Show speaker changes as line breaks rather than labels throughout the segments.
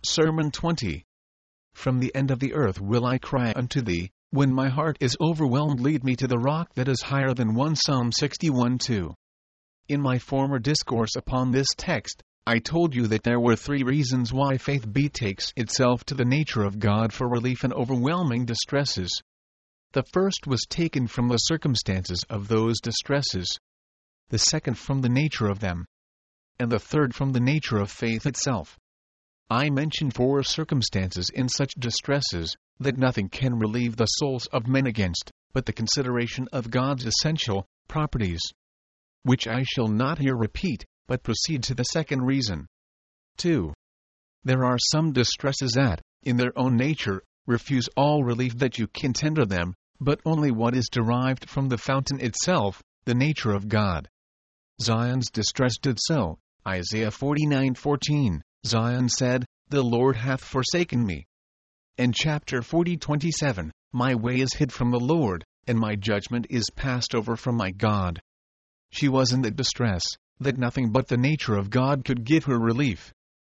Sermon 20. From the end of the earth will I cry unto thee, when my heart is overwhelmed. Lead me to the rock that is higher than one. Psalm 61:2. In my former discourse upon this text, I told you that there were 3 reasons why faith betakes itself to the nature of God for relief in overwhelming distresses. The first was taken from the circumstances of those distresses, the second from the nature of them, and the third from the nature of faith itself. I mentioned 4 circumstances in such distresses that nothing can relieve the souls of men against, but the consideration of God's essential properties, which I shall not here repeat, but proceed to the second reason. 2. There are some distresses that, in their own nature, refuse all relief that you can tender them, but only what is derived from the fountain itself, the nature of God. Zion's distress did so. Isaiah 49:14, Zion said, "The Lord hath forsaken me." And chapter 40:27, "My way is hid from the Lord, and my judgment is passed over from my God." She was in that distress, that nothing but the nature of God could give her relief.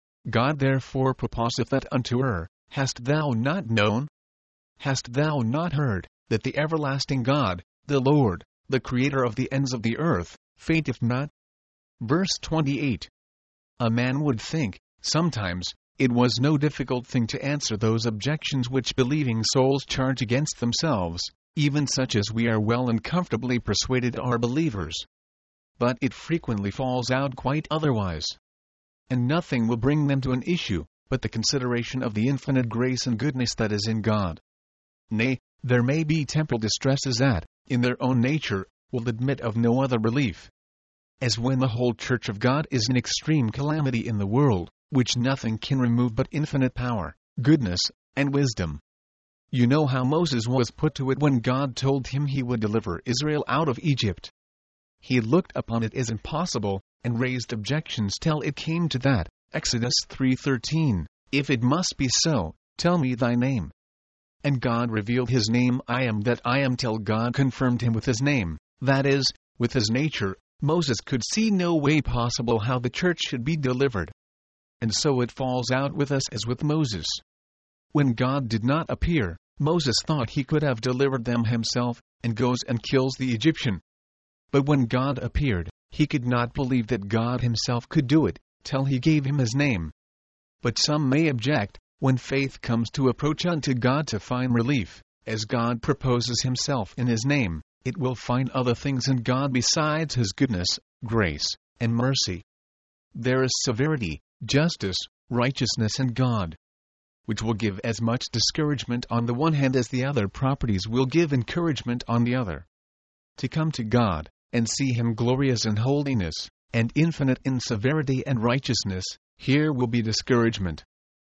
God therefore proposeth that unto her, "Hast thou not known? Hast thou not heard, that the everlasting God, the Lord, the Creator of the ends of the earth, fainteth not?" Verse 28. A man would think, sometimes, it was no difficult thing to answer those objections which believing souls charge against themselves, even such as we are well and comfortably persuaded are believers. But it frequently falls out quite otherwise. And nothing will bring them to an issue, but the consideration of the infinite grace and goodness that is in God. Nay, there may be temporal distresses that, in their own nature, will admit of no other relief. As when the whole Church of God is in extreme calamity in the world, which nothing can remove but infinite power, goodness, and wisdom. You know how Moses was put to it when God told him he would deliver Israel out of Egypt. He looked upon it as impossible, and raised objections till it came to that. Exodus 3:13, "If it must be so, tell me thy name." And God revealed his name, "I am that I am," till God confirmed him with his name, that is, with his nature. Moses could see no way possible how the church should be delivered. And so it falls out with us as with Moses. When God did not appear, Moses thought he could have delivered them himself, and goes and kills the Egyptian. But when God appeared, he could not believe that God himself could do it, till he gave him his name. But some may object, when faith comes to approach unto God to find relief, as God proposes himself in his name, it will find other things in God besides his goodness, grace, and mercy. There is severity, justice, righteousness in God, which will give as much discouragement on the one hand as the other properties will give encouragement on the other. To come to God, and see him glorious in holiness, and infinite in severity and righteousness, here will be discouragement.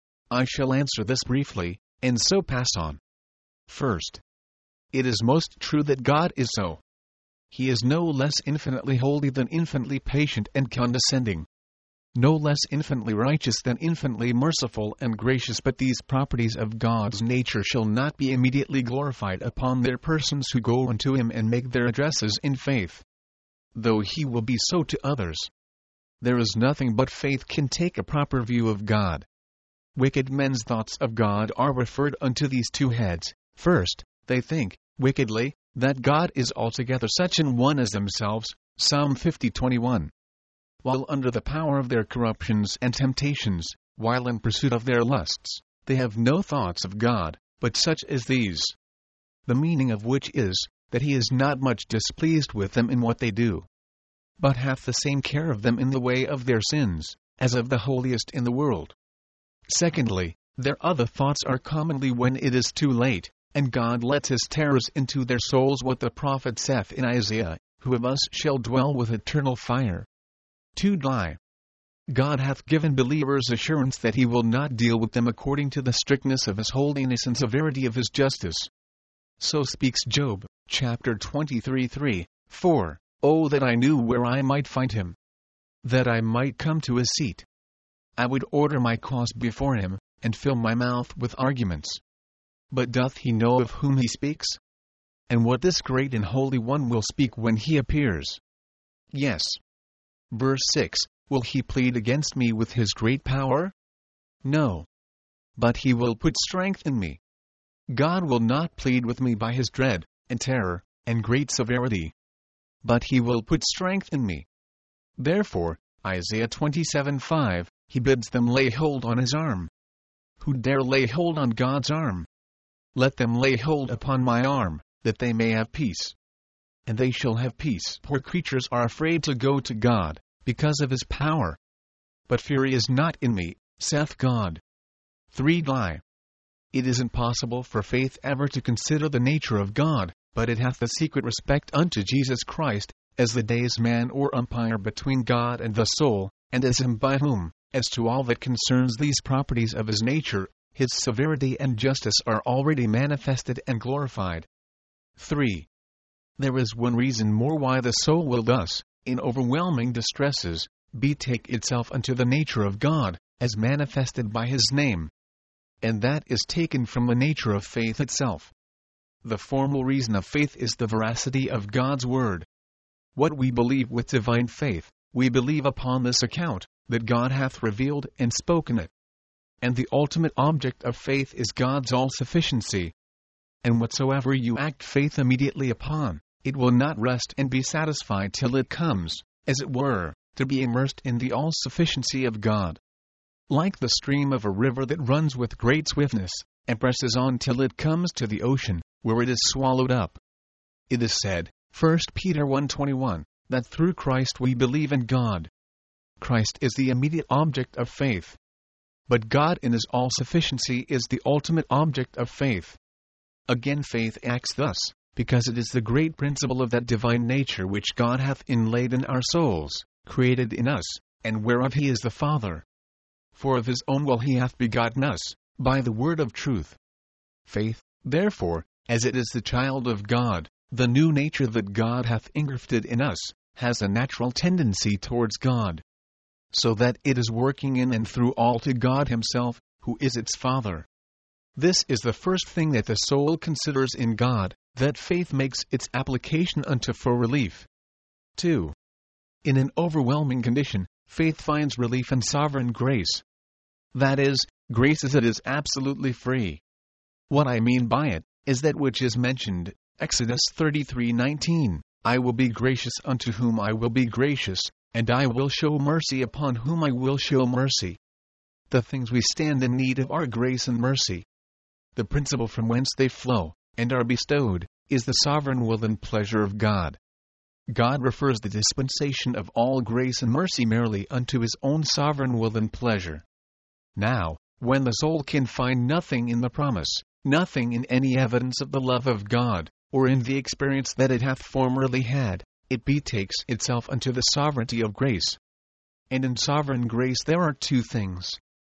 I shall answer this briefly, and so pass on. First, it is most true that God is so. He is no less infinitely holy than infinitely patient and condescending, no less infinitely righteous than infinitely merciful and gracious, but these properties of God's nature shall not be immediately glorified upon their persons who go unto him and make their addresses in faith, though he will be so to others. There is nothing but faith can take a proper view of God. Wicked men's thoughts of God are referred unto these 2 heads. First, they think, wickedly, that God is altogether such an one as themselves, Psalm 50:21. While under the power of their corruptions and temptations, while in pursuit of their lusts, they have no thoughts of God, but such as these. The meaning of which is, that he is not much displeased with them in what they do, but hath the same care of them in the way of their sins, as of the holiest in the world. Secondly, their other thoughts are commonly when it is too late, and God lets his terrors into their souls, what the prophet saith in Isaiah, "Who of us shall dwell with eternal fire?" 2. God hath given believers assurance that he will not deal with them according to the strictness of his holiness and severity of his justice. So speaks Job, chapter 23:3, 4, "Oh that I knew where I might find him, that I might come to his seat. I would order my cause before him, and fill my mouth with arguments. But doth he know of whom he speaks? And what this great and holy one will speak when he appears? Yes." Verse 6, "Will he plead against me with his great power? No. but he will put strength in me. God will not plead with me by his dread, and terror, and great severity, but he will put strength in me. Therefore, Isaiah 27:5, he bids them lay hold on his arm. Who dare lay hold on God's arm? Let them lay hold upon my arm, that they may have peace. And they shall have peace. Poor creatures are afraid to go to God, because of his power. But fear is not in me, saith God. 3. It is impossible for faith ever to consider the nature of God, but it hath a secret respect unto Jesus Christ, as the daysman or umpire between God and the soul, and as him by whom, as to all that concerns these properties of his nature, his severity and justice are already manifested and glorified. 3. There is one reason more why the soul will thus, in overwhelming distresses, betake itself unto the nature of God, as manifested by his name. And that is taken from the nature of faith itself. The formal reason of faith is the veracity of God's word. What we believe with divine faith, we believe upon this account, that God hath revealed and spoken it. And the ultimate object of faith is God's all-sufficiency. And whatsoever you act faith immediately upon, it will not rest and be satisfied till it comes, as it were, to be immersed in the all-sufficiency of God. Like the stream of a river that runs with great swiftness, and presses on till it comes to the ocean, where it is swallowed up. It is said, 1 Peter 1:21, that through Christ we believe in God. Christ is the immediate object of faith. But God in his all-sufficiency is the ultimate object of faith. Again, faith acts thus, because it is the great principle of that divine nature which God hath inlaid in our souls, created in us, and whereof he is the Father. For of his own will he hath begotten us, by the word of truth. Faith, therefore, as it is the child of God, the new nature that God hath engrafted in us, has a natural tendency towards God, so that it is working in and through all to God himself, who is its Father. This is the first thing that the soul considers in God, that faith makes its application unto for relief. 2. In an overwhelming condition, faith finds relief in sovereign grace. That is, grace as it is absolutely free. What I mean by it, is that which is mentioned, Exodus 33:19, I will be gracious unto whom I will be gracious, and I will show mercy upon whom I will show mercy. The things we stand in need of are grace and mercy. The principle from whence they flow, and are bestowed, is the sovereign will and pleasure of God. God refers the dispensation of all grace and mercy merely unto his own sovereign will and pleasure. Now, when the soul can find nothing in the promise, nothing in any evidence of the love of God, or in the experience that it hath formerly had, it betakes itself unto the sovereignty of grace. And in sovereign grace there are two things.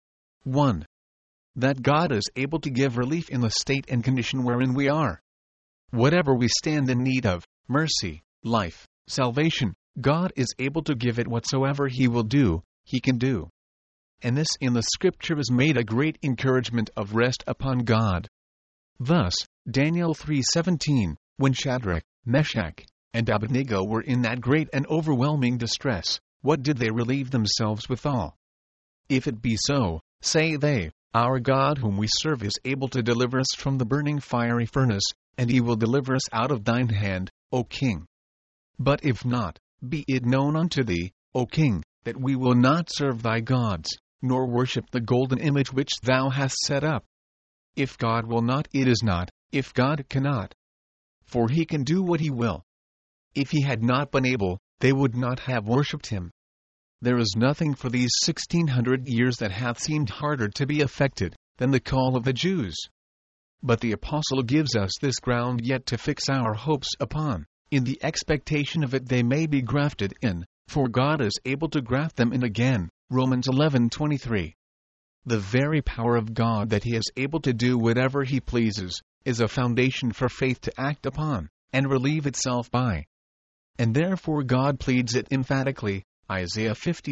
1. That God is able to give relief in the state and condition wherein we are. Whatever we stand in need of, mercy, life, salvation, God is able to give it. Whatsoever he will do, he can do. And this in the Scripture is made a great encouragement of rest upon God. Thus, Daniel 3:17, when Shadrach, Meshach, and Abednego were in that great and overwhelming distress, what did they relieve themselves withal? If it be so, say they, our God whom we serve is able to deliver us from the burning fiery furnace, and he will deliver us out of thine hand, O king. But if not, be it known unto thee, O king, that we will not serve thy gods, nor worship the golden image which thou hast set up. If God will not, it is not, if God cannot. For he can do what he will. If he had not been able, they would not have worshipped him. There is nothing for these 1600 years that hath seemed harder to be effected than the call of the Jews. But the apostle gives us this ground yet to fix our hopes upon, in the expectation of it they may be grafted in, for God is able to graft them in again. Romans 11:23. The very power of God that he is able to do whatever he pleases, is a foundation for faith to act upon, and relieve itself by. And therefore God pleads it emphatically, Isaiah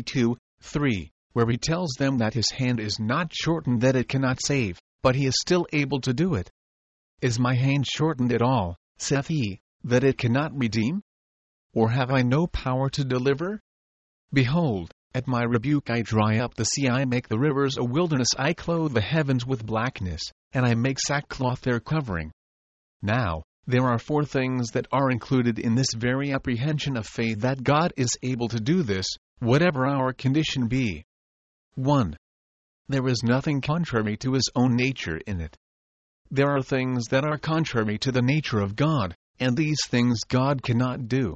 52:3, where he tells them that his hand is not shortened that it cannot save, but he is still able to do it. Is my hand shortened at all, saith he, that it cannot redeem? Or have I no power to deliver? Behold, At my rebuke I dry up the sea, I make the rivers a wilderness, I clothe the heavens with blackness, and I make sackcloth their covering. Now, there are 4 things that are included in this very apprehension of faith, that God is able to do this, whatever our condition be. 1. There is nothing contrary to His own nature in it. There are things that are contrary to the nature of God, and these things God cannot do.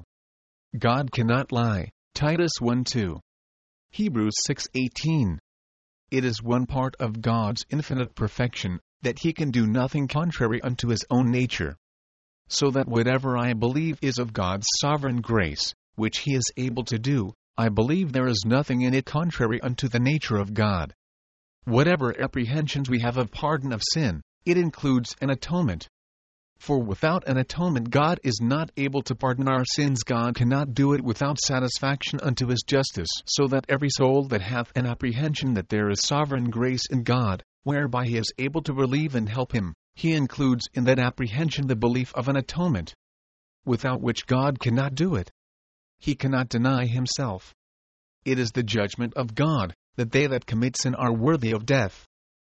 God cannot lie. Titus 1:2. Hebrews 6:18. It is one part of God's infinite perfection, that He can do nothing contrary unto His own nature. So that whatever I believe is of God's sovereign grace, which He is able to do, I believe there is nothing in it contrary unto the nature of God. Whatever apprehensions we have of pardon of sin, it includes an atonement. For without an atonement God is not able to pardon our sins. God cannot do it without satisfaction unto His justice. So that every soul that hath an apprehension that there is sovereign grace in God, whereby He is able to relieve and help him, He includes in that apprehension the belief of an atonement, without which God cannot do it. He cannot deny Himself. It is the judgment of God, that they that commit sin are worthy of death.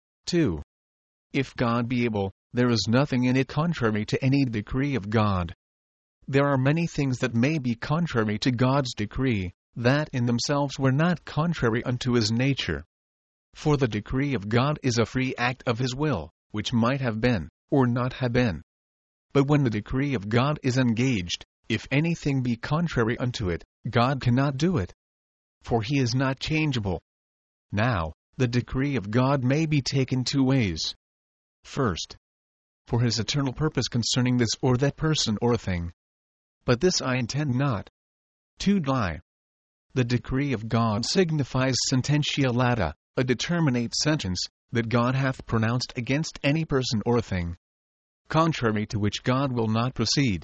2. If God be able, there is nothing in it contrary to any decree of God. There are many things that may be contrary to God's decree, that in themselves were not contrary unto His nature. For the decree of God is a free act of His will, which might have been, or not have been. But when the decree of God is engaged, if anything be contrary unto it, God cannot do it. For He is not changeable. Now, the decree of God may be taken 2 ways. First, for His eternal purpose concerning this or that person or thing. But this I intend not to deny. The decree of God signifies sententia lata, a determinate sentence, that God hath pronounced against any person or thing, contrary to which God will not proceed.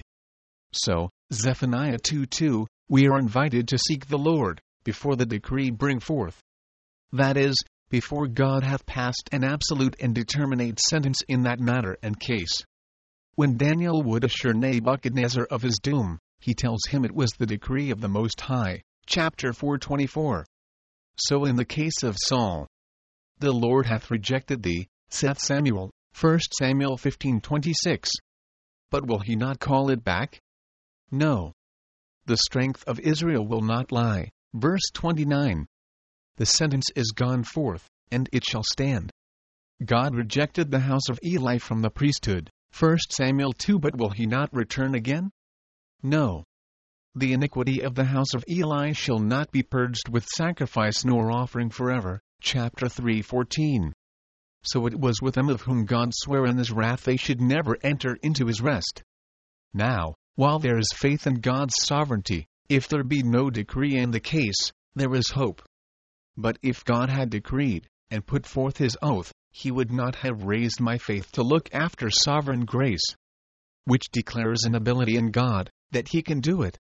So, Zephaniah 2:2, we are invited to seek the Lord, before the decree bring forth. That is, before God hath passed an absolute and determinate sentence in that matter and case. When Daniel would assure Nebuchadnezzar of his doom, he tells him it was the decree of the Most High, chapter 4:24. So in the case of Saul, the Lord hath rejected thee, saith Samuel, 1 Samuel 15:26. But will He not call it back? No. The strength of Israel will not lie, verse 29. The sentence is gone forth, and it shall stand. God rejected the house of Eli from the priesthood, 1 Samuel 2. But will He not return again? No. The iniquity of the house of Eli shall not be purged with sacrifice nor offering forever, chapter 3:14. So it was with them of whom God sware in His wrath they should never enter into His rest. Now, while there is faith in God's sovereignty, if there be no decree in the case, there is hope. But if God had decreed, and put forth His oath, He would not have raised my faith to look after sovereign grace, which declares an ability in God, that He can do it.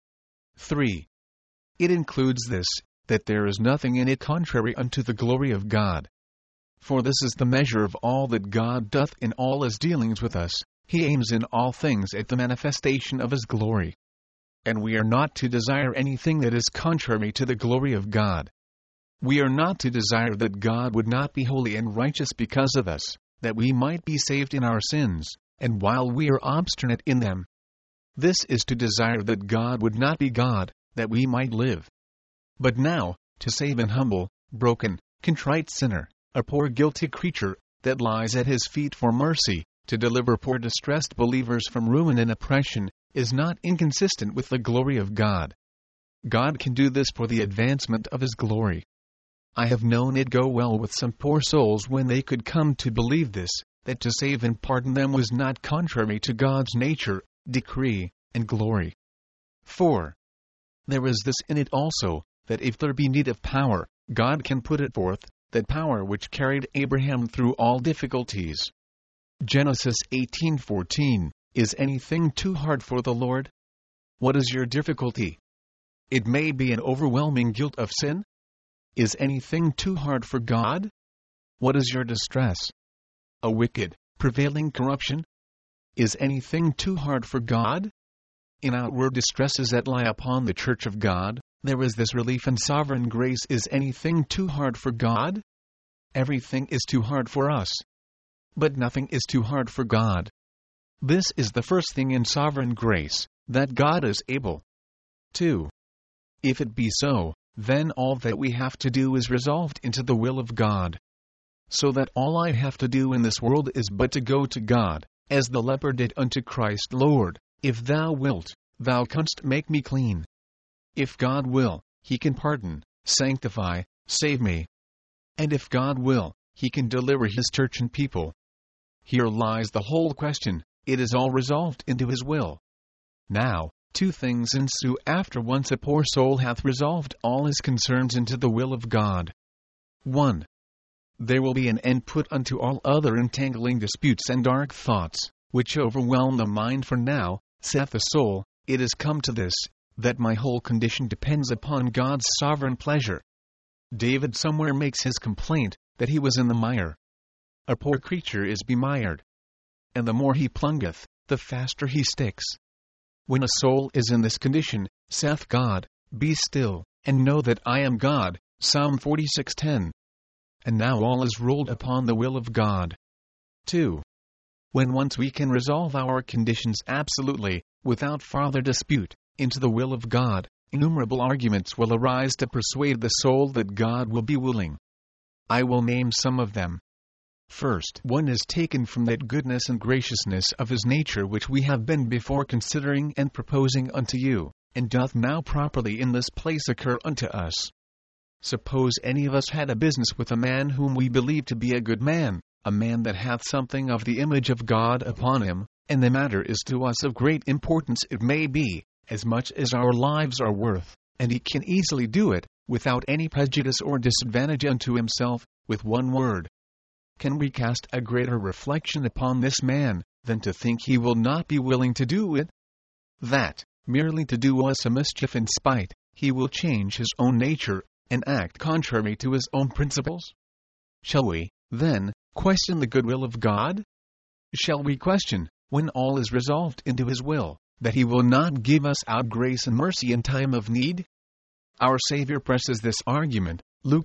3. It includes this, that there is nothing in it contrary unto the glory of God. For this is the measure of all that God doth in all His dealings with us. He aims in all things at the manifestation of His glory. And we are not to desire anything that is contrary to the glory of God. We are not to desire that God would not be holy and righteous because of us, that we might be saved in our sins, and while we are obstinate in them. This is to desire that God would not be God, that we might live. But now, to save an humble, broken, contrite sinner, a poor guilty creature, that lies at His feet for mercy, to deliver poor distressed believers from ruin and oppression, is not inconsistent with the glory of God. God can do this for the advancement of His glory. I have known it go well with some poor souls when they could come to believe this, that to save and pardon them was not contrary to God's nature, decree, and glory. 4. There is this in it also, that if there be need of power, God can put it forth, that power which carried Abraham through all difficulties. Genesis 18:14. Is anything too hard for the Lord? What is your difficulty? It may be an overwhelming guilt of sin. Is anything too hard for God? What is your distress? A wicked, prevailing corruption? Is anything too hard for God? In outward distresses that lie upon the church of God, There is this relief in sovereign grace. Is anything too hard for God? Everything is too hard for us. But nothing is too hard for God. This is the first thing in sovereign grace, that God is able. 2. If it be so, then all that we have to do is resolved into the will of God. So that all I have to do in this world is but to go to God, as the leper did unto Christ. Lord, if thou wilt, thou canst make me clean. If God will, he can pardon, sanctify, save me. And if God will, he can deliver his church and people. Here lies the whole question. It is all resolved into his will. Now, two things ensue after once a poor soul hath resolved all his concerns into the will of God. 1. There will be an end put unto all other entangling disputes and dark thoughts, which overwhelm the mind. For now, saith the soul, it is come to this, that my whole condition depends upon God's sovereign pleasure. David somewhere makes his complaint, that he was in the mire. A poor creature is bemired. And the more he plungeth, the faster he sticks. When a soul is in this condition, saith God, be still, and know that I am God. Psalm 46:10. And now all is rolled upon the will of God. 2. When once we can resolve our conditions absolutely, without farther dispute, into the will of God, innumerable arguments will arise to persuade the soul that God will be willing. I will name some of them. First, one is taken from that goodness and graciousness of his nature which we have been before considering and proposing unto you, and doth now properly in this place occur unto us. Suppose any of us had a business with a man whom we believe to be a good man, a man that hath something of the image of God upon him, and the matter is to us of great importance. It may be, as much as our lives are worth, and he can easily do it, without any prejudice or disadvantage unto himself, with one word. Can we cast a greater reflection upon this man, than to think he will not be willing to do it? That, merely to do us a mischief in spite, he will change his own nature, and act contrary to his own principles? Shall we, then, question the good will of God? Shall we question, when all is resolved into his will, that he will not give us out grace and mercy in time of need? Our Savior presses this argument, Luke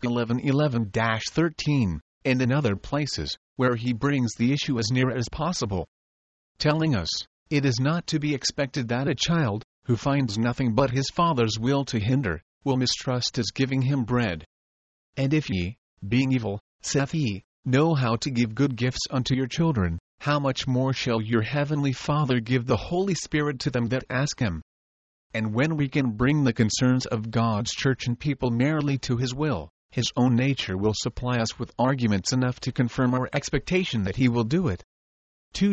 11:11-13, and in other places, where he brings the issue as near as possible, telling us, it is not to be expected that a child, who finds nothing but his father's will to hinder, will mistrust his giving him bread. And if ye, being evil, saith he, know how to give good gifts unto your children, how much more shall your heavenly Father give the Holy Spirit to them that ask him? And when we can bring the concerns of God's church and people merely to his will, his own nature will supply us with arguments enough to confirm our expectation that he will do it. 2.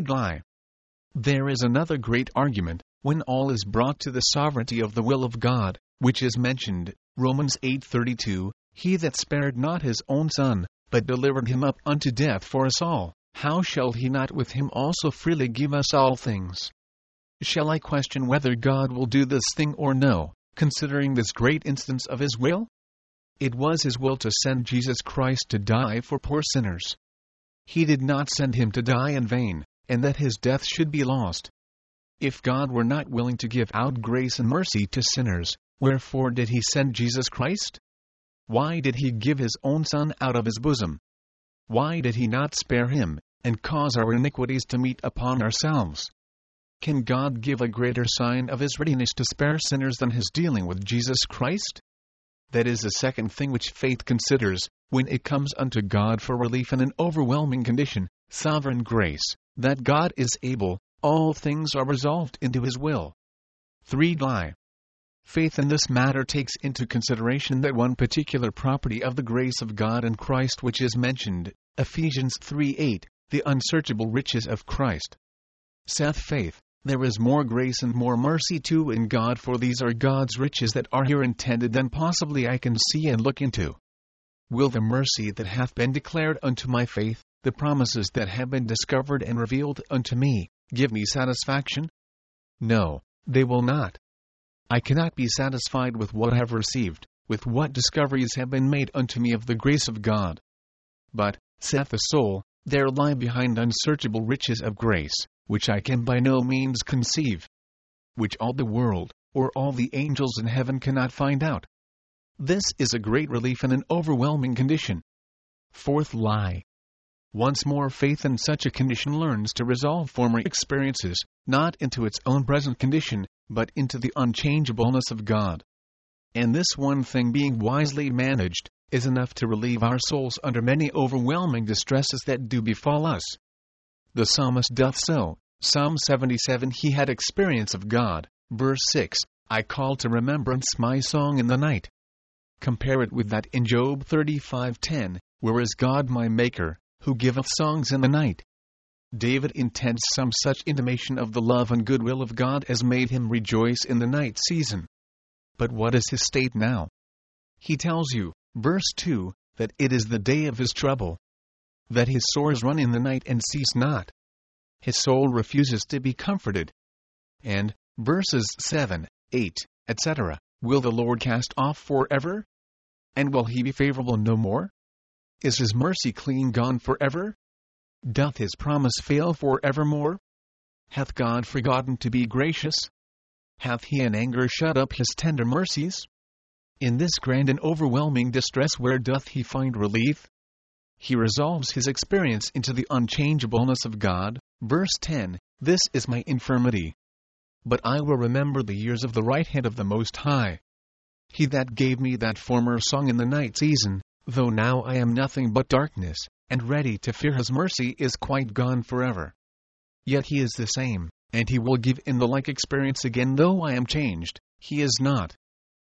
There is another great argument, when all is brought to the sovereignty of the will of God, which is mentioned, Romans 8:32, he that spared not his own Son, but delivered him up unto death for us all, how shall he not with him also freely give us all things? Shall I question whether God will do this thing or no, considering this great instance of his will? It was his will to send Jesus Christ to die for poor sinners. He did not send him to die in vain, and that his death should be lost. If God were not willing to give out grace and mercy to sinners, wherefore did he send Jesus Christ? Why did he give his own Son out of his bosom? Why did he not spare him, and cause our iniquities to meet upon ourselves? Can God give a greater sign of his readiness to spare sinners than his dealing with Jesus Christ? That is the second thing which faith considers, when it comes unto God for relief in an overwhelming condition, sovereign grace, that God is able, all things are resolved into his will. 3. Faith in this matter takes into consideration that one particular property of the grace of God in Christ which is mentioned, Ephesians 3:8, the unsearchable riches of Christ. Saith faith, there is more grace and more mercy too in God, for these are God's riches that are here intended than possibly I can see and look into. Will the mercy that hath been declared unto my faith, the promises that have been discovered and revealed unto me, give me satisfaction? No, they will not. I cannot be satisfied with what I have received, with what discoveries have been made unto me of the grace of God. But, saith the soul, there lie behind unsearchable riches of grace, which I can by no means conceive, which all the world, or all the angels in heaven cannot find out, This is a great relief in an overwhelming condition. Fourth lie. Once more, faith in such a condition learns to resolve former experiences, not into its own present condition, but into the unchangeableness of God. And this one thing, being wisely managed, is enough to relieve our souls under many overwhelming distresses that do befall us. The psalmist doth so. Psalm 77. He had experience of God. Verse 6. I call to remembrance my song in the night. Compare it with that in Job 35:10, where is God my Maker, who giveth songs in the night. David intends some such intimation of the love and goodwill of God as made him rejoice in the night season. But what is his state now? He tells you, verse 2, that it is the day of his trouble, that his sores run in the night and cease not. His soul refuses to be comforted. And, verses 7, 8, etc., will the Lord cast off forever? And will he be favorable no more? Is his mercy clean gone forever? Doth his promise fail forevermore? Hath God forgotten to be gracious? Hath he in anger shut up his tender mercies? In this grand and overwhelming distress where doth he find relief? He resolves his experience into the unchangeableness of God. Verse 10, this is my infirmity. But I will remember the years of the right hand of the Most High. He that gave me that former song in the night season, though now I am nothing but darkness, and ready to fear his mercy is quite gone forever. Yet he is the same, and he will give in the like experience again though I am changed, he is not.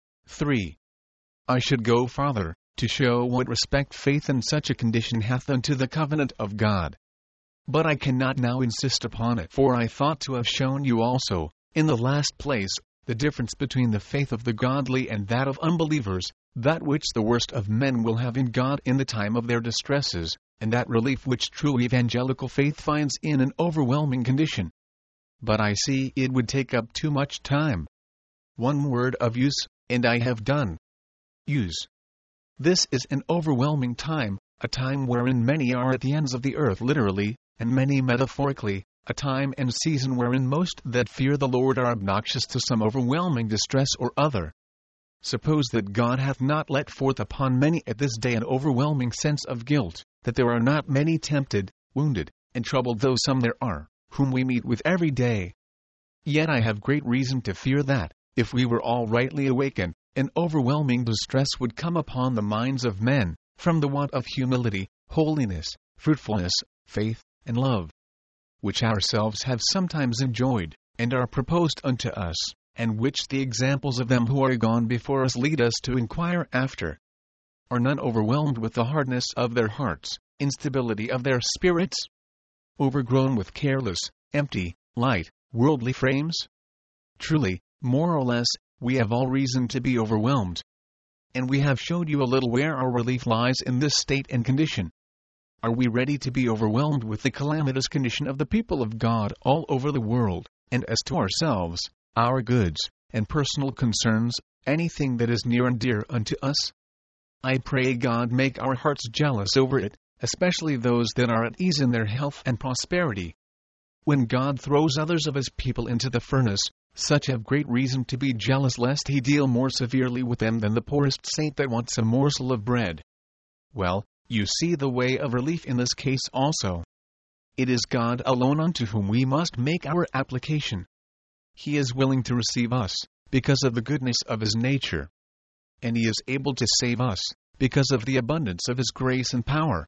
3. I should go farther, to show what respect faith in such a condition hath unto the covenant of God. But I cannot now insist upon it, for I thought to have shown you also, in the last place, the difference between the faith of the godly and that of unbelievers, that which the worst of men will have in God in the time of their distresses, and that relief which true evangelical faith finds in an overwhelming condition. But I see it would take up too much time. One word of use, and I have done. Use. This is an overwhelming time, a time wherein many are at the ends of the earth literally, and many metaphorically, a time and season wherein most that fear the Lord are obnoxious to some overwhelming distress or other. Suppose that God hath not let forth upon many at this day an overwhelming sense of guilt, that there are not many tempted, wounded, and troubled, though some there are, whom we meet with every day. Yet I have great reason to fear that, if we were all rightly awakened, an overwhelming distress would come upon the minds of men, from the want of humility, holiness, fruitfulness, faith, and love, which ourselves have sometimes enjoyed, and are proposed unto us, and which the examples of them who are gone before us lead us to inquire after. Are none overwhelmed with the hardness of their hearts, instability of their spirits? Overgrown with careless, empty, light, worldly frames? Truly, more or less, we have all reason to be overwhelmed. And we have showed you a little where our relief lies in this state and condition. Are we ready to be overwhelmed with the calamitous condition of the people of God all over the world, and as to ourselves, our goods, and personal concerns, anything that is near and dear unto us? I pray God make our hearts jealous over it, especially those that are at ease in their health and prosperity. When God throws others of his people into the furnace, such have great reason to be jealous lest he deal more severely with them than the poorest saint that wants a morsel of bread. Well, you see the way of relief in this case also. It is God alone unto whom we must make our application. He is willing to receive us, because of the goodness of his nature. And he is able to save us, because of the abundance of his grace and power.